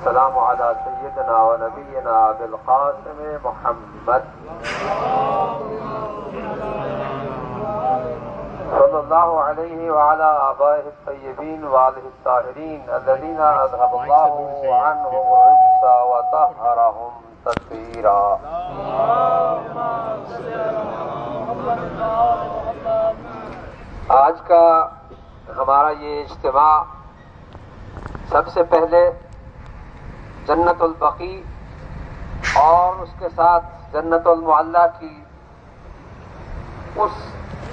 والسلام على سيدنا ونبينا أبي القاسم محمد صلى الله عليه وعلى آبائه الطيبين وآله الطاهرين الذين أذهب الله عنهم الرجس وطهرهم تطهيرا. آج کا ہمارا یہ اجتماع سب سے پہلے جنت البقیع اور اس کے ساتھ جنت المعلیٰ کی اس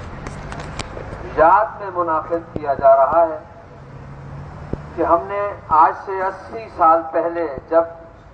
یاد میں منعقد کیا جا رہا ہے کہ ہم نے آج سے 80 سال پہلے جب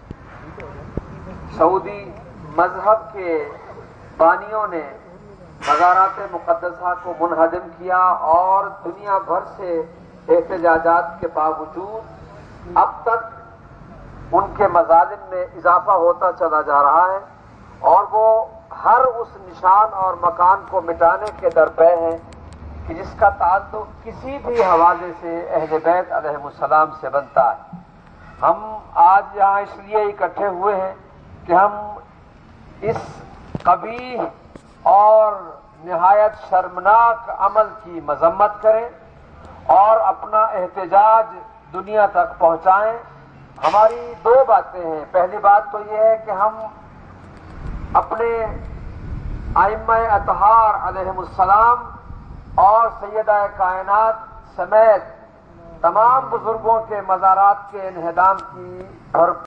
سعودی مذہب کے بانیوں نے مزارات مقدسہ کو منہدم کیا اور دنیا بھر سے احتجاجات کے باوجود اب تک ان کے مظالم میں اضافہ ہوتا چلا جا رہا ہے اور وہ ہر اس نشان اور مکان کو مٹانے کے درپے ہیں کہ جس کا تعلق کسی بھی حوالے سے اہل بیت علیہم السلام سے بنتا ہے. ہم آج یہاں اس لیے اکٹھے ہوئے ہیں کہ ہم اس قبیح اور نہایت شرمناک عمل کی مذمت کریں اور اپنا احتجاج دنیا تک پہنچائیں. ہماری دو باتیں ہیں. پہلی بات تو یہ ہے کہ ہم اپنے ائمہ اطہار علیہم السلام اور سیدہ کائنات سمیت تمام بزرگوں کے مزارات کے انہدام کی